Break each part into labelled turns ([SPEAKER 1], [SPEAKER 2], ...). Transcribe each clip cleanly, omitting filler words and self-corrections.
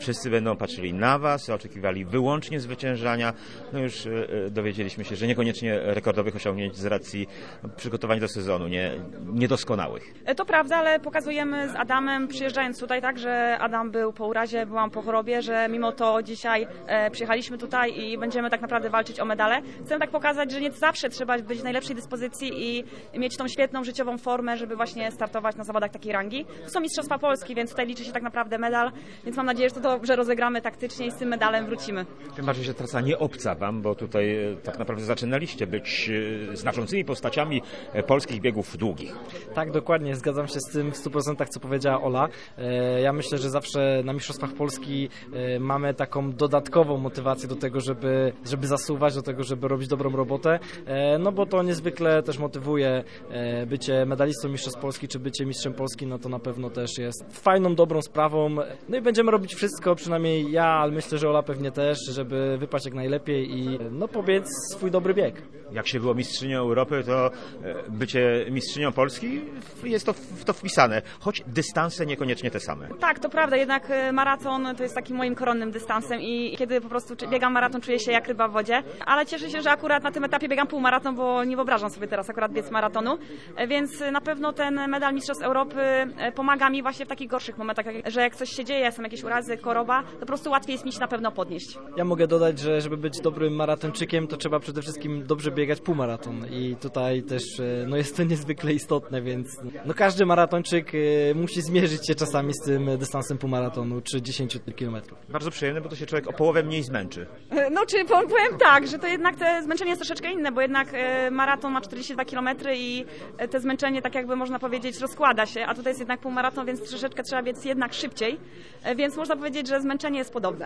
[SPEAKER 1] wszyscy będą patrzyli na Was, oczekiwali wyłącznie zwyciężania. No już dowiedzieliśmy się, że niekoniecznie rekordowych osiągnięć z racji przygotowań do sezonu, niedoskonałych.
[SPEAKER 2] To prawda, ale pokazujemy z Adamem, przyjeżdżając tutaj, tak, że Adam był po urazie, byłam po chorobie, że mimo to dzisiaj przyjechaliśmy tutaj i będziemy tak naprawdę walczyć o medale. Chcę tak pokazać, że nie zawsze trzeba być w najlepszej dyspozycji i mieć tą świetną życiową formę, żeby właśnie startować na zawodach takiej rangi. To są Mistrzostwa Polski, więc tutaj liczy się tak naprawdę medal, więc mam nadzieję, że to dobrze rozegramy taktycznie i z tym medalem wrócimy.
[SPEAKER 1] Tym bardziej, że trasa nie obca Wam, bo tutaj tak naprawdę zaczynaliście być znaczącymi postaciami polskich biegów długich.
[SPEAKER 3] Tak, dokładnie, zgadzam się z tym w 100%, co powiedziała Ola. Ja myślę, że zawsze na Mistrzostwach Polski mamy taką dodatkową motywację do tego, żeby zasuwać, do tego, żeby robić dobrą robotę, no bo to niezwykle też motywuje. Bycie medalistą Mistrzostw Polski czy bycie mistrzem Polski, no to na pewno też jest fajną, dobrą sprawą. No i będziemy robić wszystko, przynajmniej ja, ale myślę, że Ola pewnie też, żeby wypaść jak najlepiej i pobiec swój dobry bieg.
[SPEAKER 1] Jak się było mistrzynią Europy, to bycie mistrzynią Polski jest to w to wpisane, choć dystanse niekoniecznie te same.
[SPEAKER 2] Tak, to prawda, jednak maraton to jest takim moim koronnym dystansem i kiedy po prostu biegam maraton, czuję się jak ryba w wodzie, ale cieszę się, że akurat na tym etapie biegam półmaraton, bo nie wyobrażam sobie teraz akurat biec maratonu, więc na pewno ten medal Mistrzostw Europy pomaga mi właśnie w takich gorszych momentach, że jak coś się dzieje, są jakieś urazy, choroba, to po prostu łatwiej jest mi się na pewno podnieść.
[SPEAKER 3] Ja mogę dodać, że żeby być dobrym maratończykiem, to trzeba przede wszystkim dobrze biegać półmaraton i tutaj też jest to niezwykle istotne, więc każdy maratończyk musi zmierzyć się czasami z tym dystansem półmaratonu czy 10 km.
[SPEAKER 1] Bardzo przyjemne, bo to się człowiek o połowę mniej zmęczy.
[SPEAKER 2] Powiem tak, że to jednak te zmęczenie jest troszeczkę inne, bo jednak maraton ma 42 km i te zmęczenie, tak jakby można powiedzieć, rozkłada się, a tutaj jest jednak półmaraton, więc troszeczkę trzeba biec jednak szybciej, więc można powiedzieć, że zmęczenie jest podobne.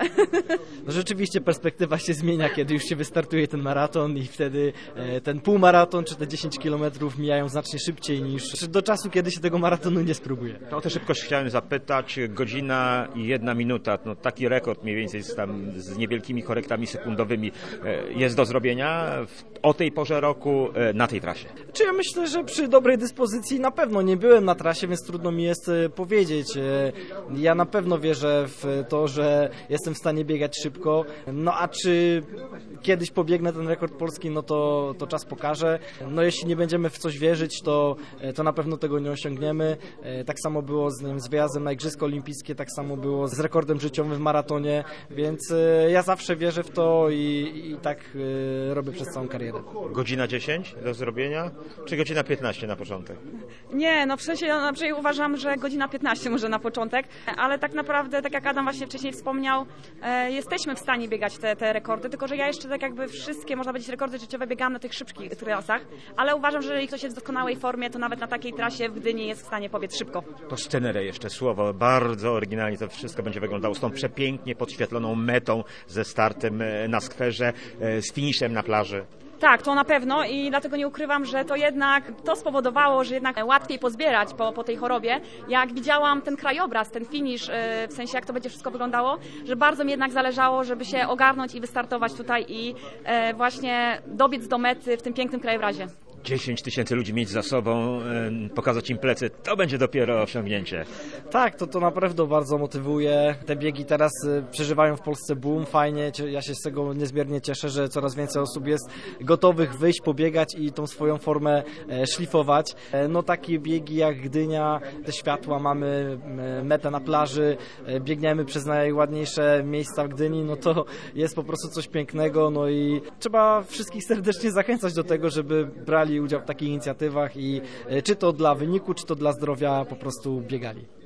[SPEAKER 3] No rzeczywiście perspektywa się zmienia, kiedy już się wystartuje ten maraton i wtedy ten półmaraton czy te 10 km mijają znacznie szybciej niż do czasu, kiedy się tego maratonu nie spróbuje.
[SPEAKER 1] To o tę szybkość chciałem zapytać. Godzina i 1 minuta, taki rekord mniej więcej z niewielkimi korektami sekundowymi jest do zrobienia o tej porze roku na tej trasie.
[SPEAKER 3] Czy ja myślę, że przy dobrej dyspozycji na pewno nie byłem na trasie, więc trudno mi jest powiedzieć. Ja na pewno wierzę w to, że jestem w stanie biegać szybko. No a czy kiedyś pobiegnę ten rekord polski, no to czas pokaże. No jeśli nie będziemy w coś wierzyć, to na pewno tego nie osiągniemy. Tak samo było z wyjazdem na Igrzyska Olimpijskie, tak samo było z rekordem życiowym w maratonie, więc ja zawsze wierzę w to i tak robię przez całą karierę.
[SPEAKER 1] Godzina 10 do zrobienia, czy godzina 15 na początek?
[SPEAKER 2] Nie, w sensie ja uważam, że godzina 15 może na początek, ale tak naprawdę, tak jak Adam właśnie wcześniej wspomniał, jesteśmy w stanie biegać te rekordy, tylko że ja jeszcze tak jakby wszystkie, można powiedzieć, rekordy życiowe biegam na tych szybkich trasach, ale uważam, że jeżeli ktoś jest w doskonałej formie, to nawet na takiej trasie w Gdyni jest w stanie pobiec szybko.
[SPEAKER 1] To scenery jeszcze słowo, bardzo oryginalnie to wszystko będzie wyglądało z tą przepięknie podświetloną metą ze startem na skwerze, z finiszem na plaży.
[SPEAKER 2] Tak, to na pewno i dlatego nie ukrywam, że to spowodowało, że jednak łatwiej pozbierać po tej chorobie. Jak widziałam ten krajobraz, ten finisz, w sensie jak to będzie wszystko wyglądało, że bardzo mi jednak zależało, żeby się ogarnąć i wystartować tutaj i właśnie dobiec do mety w tym pięknym krajobrazie.
[SPEAKER 1] 10 000 ludzi mieć za sobą, pokazać im plecy, to będzie dopiero osiągnięcie.
[SPEAKER 3] Tak, to naprawdę bardzo motywuje. Te biegi teraz przeżywają w Polsce boom, fajnie. Ja się z tego niezmiernie cieszę, że coraz więcej osób jest gotowych wyjść, pobiegać i tą swoją formę szlifować. Takie biegi jak Gdynia, te światła, mamy metę na plaży, biegniemy przez najładniejsze miejsca w Gdyni, to jest po prostu coś pięknego, i trzeba wszystkich serdecznie zachęcać do tego, żeby brali udział w takich inicjatywach i czy to dla wyniku, czy to dla zdrowia po prostu biegali.